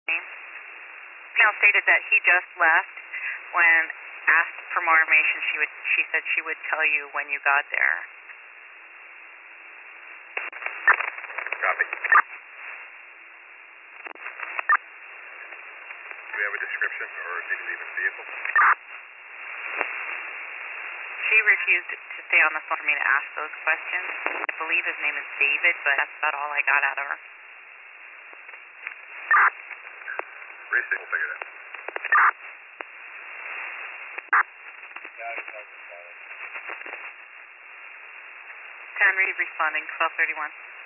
Female stated that he just left. When asked for more information, she said she would tell you when you got there. Copy. Do we have a description, or did he leave his vehicle? She refused to stay on the phone for me to ask those questions. I believe his name is David, but that's about all I got out of her. Racing, we'll figure it out. Ten responding, 1231.